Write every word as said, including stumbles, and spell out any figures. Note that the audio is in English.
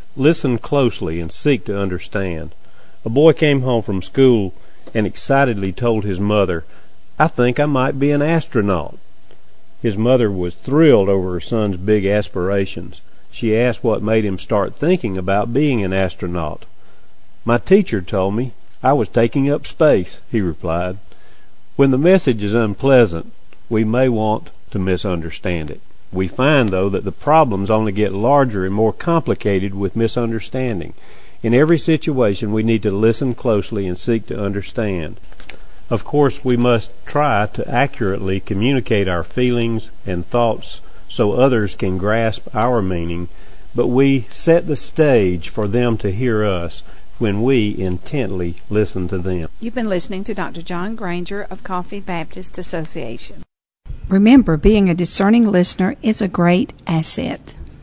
Listen closely and seek to understand. A boy came home from school and excitedly told his mother, "I think I might be an astronaut." His mother was thrilled over her son's big aspirations. She asked what made him start thinking about being an astronaut. "My teacher told me I was taking up space," he replied. When the message is unpleasant, we may want to misunderstand it. We find, though, that the problems only get larger and more complicated with misunderstanding. In every situation, we need to listen closely and seek to understand. Of course, we must try to accurately communicate our feelings and thoughts so others can grasp our meaning, but we set the stage for them to hear us when we intently listen to them. You've been listening to Doctor John Granger of Coffee Baptist Association. Remember, being a discerning listener is a great asset.